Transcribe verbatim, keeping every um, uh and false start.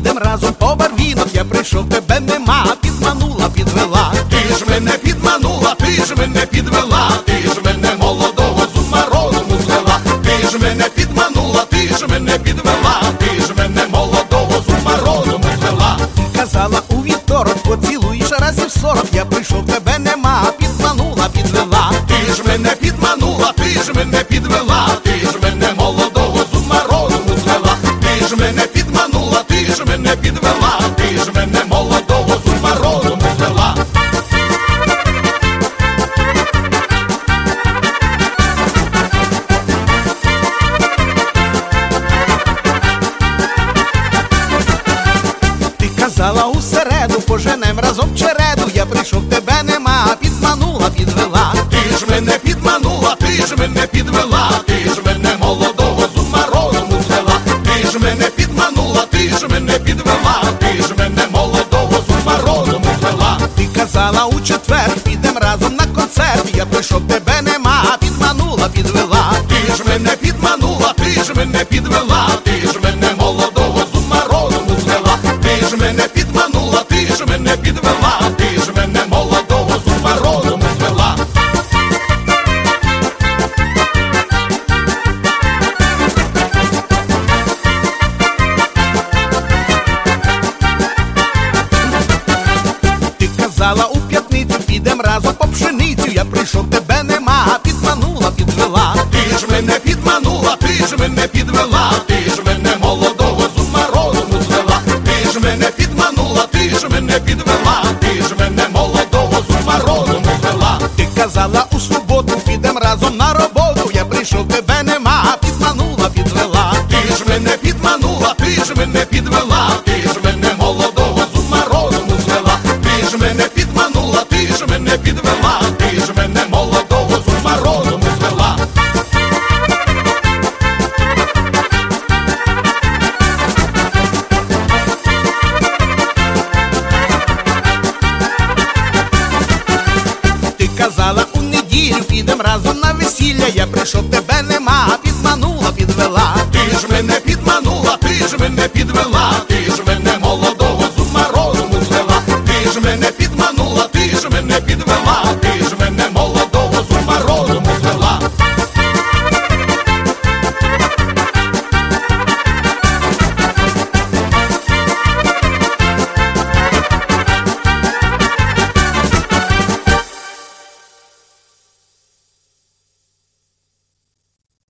підем разом по барвінок. Я прийшов, тебе нема, підманула, підвела. Ти ж мене підманула, ти ж мене підвела, ти ж мене молодого з ума розуму звела. Ти ж мене підманула, ти ж мене підвела, ти ж мене молодого з ума розуму звела. Казала у вівторок, поцілуєш разів сорок. Я прийшов, тебе нема, підманула, підвела. Ти ж мене підманула, ти ж мене підвела, ти ж мене молодого з ума розуму звела. Ти ж мене підманула, ти ж мене підвела, ти ж мене молодого з ума розуму звела. Ти казала у середу, поженем разом череду. Я прийшов, тебе нема, підманула, підвела. Ти ж мене підманула, ти ж мене підвела, ти ж мене молодого з ума розуму звела. Ти ж мене підманула, ти ж мене підвела, ти ж мене молодого з ума розуму звела. Ти казала у четвер, підем разом на концерт. Я прийшов, тебе нема, підманула, підвела. Ти ж мене підманула, ти ж мене підвела, ти ж мене молодого з ума розуму звела. Ти ж мене підманула, ти ж мене підвела, ти ж мене молодого з ума розуму звела. Ти казала у п'ятницю, підем разом по пшеницю. Я прийшов, тебе нема, підманула, підвела. Ти ж мене підманула, ти ж мене підвела, ти ж мене молодого з ума розуму звела. Ти ж мене підманула, ти ж мене підвела, ти ж мене молодого з ума розуму звела. Ти казала у суботу, підем разом на роботу. Я прийшов, тебе нема, підманула, підвела. Ти ж мене підманула, ти ж мене підвела, ти ж мене молодого з ума розуму звела. Ти ж мене підманула, ти ж мене підвела, ти ж мене молодого з ума розуму звела. Ти казала у неділю, підем разом на весілля. Я прийшов, тебе нема, підманула, підвела. Ти ж мене підманула, ти ж мене підвела.